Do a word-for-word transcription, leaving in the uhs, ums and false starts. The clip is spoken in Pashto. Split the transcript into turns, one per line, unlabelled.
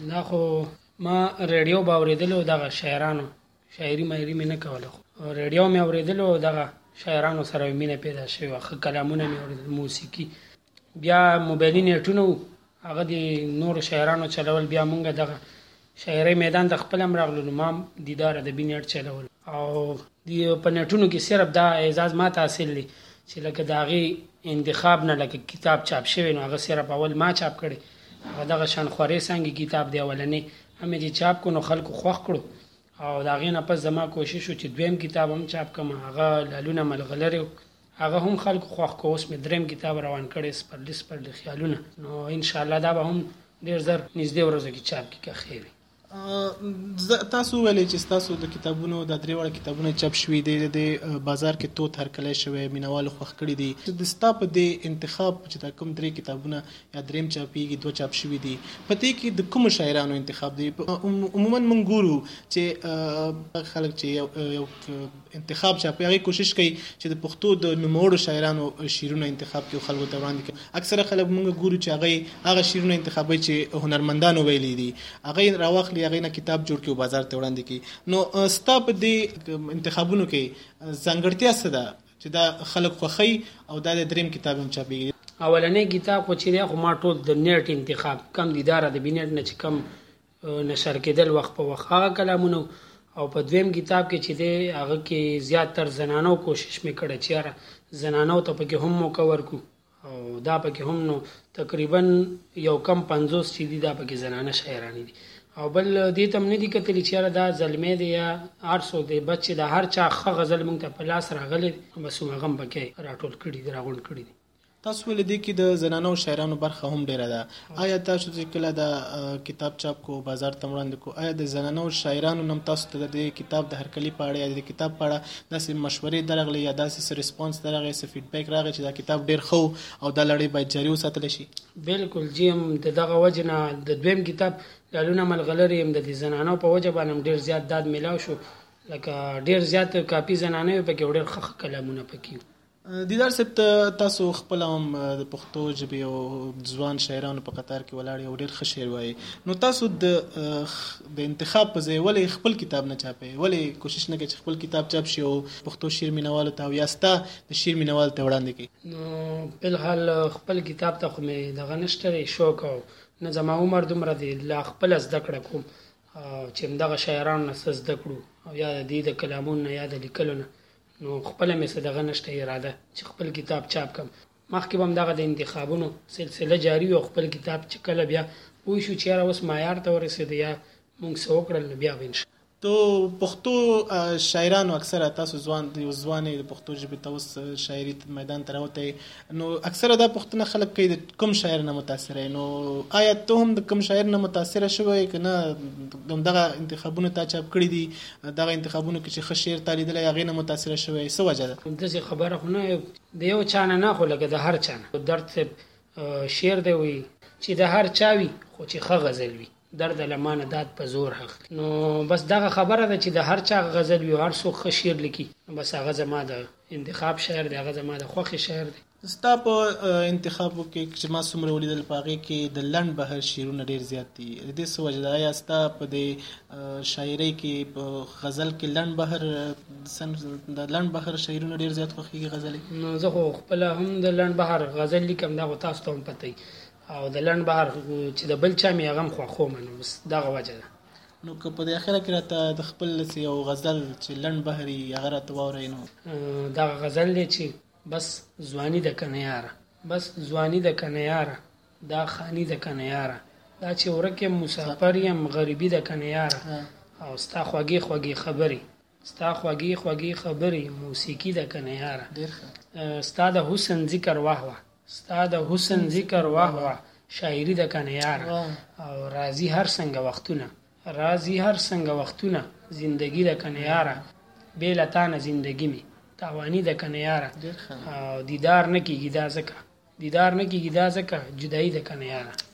دا خو ما ریډیو به اورېدلو دغه شاعرانو شاعري مایري مې نه کوله خو ریډیو مې اورېدلو دغه شاعرانو سره مې مینه پیدا شوې وه ښه کلامونه مې اورېدل موسیقي بیا موبایلي نیټونه وو هغه د نورو شاعرانو چلول بیا مونږ دغه شاعرۍ میدان ته خپل هم راغلو نو ما هم دیدار ادبي نیټ چلول او په نیټونو کې صرف دا اعزاز ما ته حاصل دی چې لکه د هغې انتخاب نه لکه کتاب چاپ شوی نو هغه صرف اول ما چاپ کړی هغه دغه شانخوارې څانګې کتاب دی اولنی هم چې چاپ کړو نو خلکو خوښ کړو او د هغې نه پس زما کوشش و چې دویم کتاب هم چاپ کړم هغه لالونه ملغلرې هغه هم خلکو خوښ کړو اوس مې دریم کتاب روان کړی سپرلي سپرلي خیالونه نو انشاءالله دا به هم ډېر زر نږدې ورځو کې چاپ کړي که خیر وي
تاسو ویلې چې تاسو د کتابونو د درې واړه کتابونه چاپ شوي دي د بازار کې توت هرکلی شوی مینوالو خوښ کړي دي د ستا په دې انتخاب چې دا کوم درې کتابونه یا دریم چاپیږي دوه چاپ شوي دي په دې کې د کومو شاعرانو انتخاب دی عموما موږ ګورو چې خلک چې یو انتخاب چاپي هغې کوشش کوي چې د پښتو د نوموړو شاعرانو شعرونه انتخاب کړي او خلکو ته وړاندې کړي اکثره خلک موږ ګورو چې هغې هغه شعرونه انتخابوي چې هنرمندانو ویلي دي هغې راواخلي هغې نه کتاب جوړ کړي او بازار ته وړاندې کړي نو ستا په دې انتخابونو کې ځانګړتیا څه ده چې دا خلک خوښوي او دا د دریم کتاب هم چاپېږي
اولنی کتاب خو چې دی خو ما ټول د نیټ انتخاب کم دیدار ادبي نیټ نه چې کم نشر کېدل وخت په وخت هغه کلامونه او په دویم کتاب کې چې دی هغه کې زیات تر زنانو کوشش مې کړی چې یاره زنانو ته پکې هم موقع ورکړو او دا پکې هم نو تقریبا یو کم پنځوس چې دي دا پکې زنانه شاعرانې دي او بل دې ته هم نه دي کتلي چې یاره دا زلمی دی یا هر څوک دی بس چې د هر چا ښه غزل موږ ته په لاس راغلی دی بس هماغه هم پکې راټول کړي دي راغونډ کړي دي
تاسو ولې دې کې د زنانو شاعرانو برخه هم ډیره ده آیا تاسو چې کله د کتاب چاپ کو بازار ته وړاندې کو آیا د زنانو شاعرانو نم تاسو ته د کتاب د هرکلي په اړه یا د کتاب په اړه داسې مشورې درغلي یا داسې ریسپانس درغلی څه فیډبیک راغی چې دا کتاب ډیر ښه او دا لړۍ باید جاري وساتل شي
بالکل جی هم د دغه وجه نه د دویم کتاب لالونه ملغلرې هم د زنانو په وجه باندې ډیر زیات داد میلاو شو لکه ډیر زیات کاپي زنانه پکې ډیر ښه کلامونه پکې
دیدار صاحب تاسو خپل هم د پښتو ژبې او ځوان شاعرانو په قطار کې ولاړ یو ډېر ښه شعر وایي نو تاسو د د انتخاب په ځای ولې خپل کتاب نه چاپئ ولې کوشش نه کوئ چې خپل کتاب چاپ شي او پښتو شعر مینوالو ته او یا ستا د شعر مینوالو ته وړاندې کړي
نو بالحال خپل کتاب ته خو مې دغه نشته دی شوق او نه زما عمر دومره دی لا خپله زده کړه کوم چې همدغه شاعرانو نه څه زده کړو او یا د دې د کلامونو نه یا د لیکلو نه نو خپله مې څه دغه نشته اراده چې خپل کتاب چاپ کړم مخکې به هم دغه د انتخابونو سلسله جاري وي او خپل کتاب چې کله بیا پوه شو چې یاره اوس معیار ته ورسېده یا موږ څه وکړل نو بیا به انشاء
تو پښتو شاعرانو اکثره تاسو ځوان یو ځوانې د پښتو ژبې ته اوس شاعري میدان ته راوتی نو اکثره دا پوښتنه خلک کوي د کوم شاعر نه متاثره نو آیا ته هم د کوم شاعر نه متاثره شوی که نه همدغه انتخابونو تا چاپ کړي دي دغه انتخابونو کې چې ښه شعر تا لیدلی هغې نه متاثره شوی څه وجه ده
داسې خبره خو نه د یو چا نه نه خو لکه د هر چا نه درد صاحب شعر دی وایي چې د هر چا وي خو چې ښه غزل وي درد لمانه داد په زور اخلي نو بس دغه خبره ده چې د هر چا غزل وي هر څوک ښه شعر لیکي بس هغه زما د انتخاب شعر دی هغه زما د خوښې شعر دی
ستا په انتخابو کې چې ما څومره ولیدل په هغې کې د لنډ بهر شعرونه ډېر زیات دي د دې څه وجه ده آیا ستا په دې شاعرۍ کې په غزل کې لنډ بهر د لنډ بهر شعرونه ډېر زیات خوښېږي غزلې
نو زه خو خپله هم د لنډ بهر غزل لیکم دا خو تاسو ته هم پته وي او د لنډ بهر چې د بل چا مې هغه هم خوښوم نو بس دغه وجه ده
نو که په دې اخره کې راته د خپل یو غزل چې لنډ بهر وي هغه راته واورئ نو
دغه غزل دی چې بس ځواني د کنه یاره بس ځواني د کنه یاره دا خاني د کنه یاره دا چې ورک یم مسافر یم غریبي د کنه یاره او ستا خوږې خوږې خبرې ستا خوږې خوږې خبرې موسیقي د کنه یاره ستا د حسن ذکر واه واه ستا د حسن ذکر واه واه شاعري د کنه یاره او راځي هر څنګه وختونه راځي هر څنګه وختونه زندگی د کنه یاره بې له تا نه زندگی مې تاواني د کنه یاره او دیدار نه کېږي دا ځکه دیدار نه کېږي دا ځکه جدایي د کنه یاره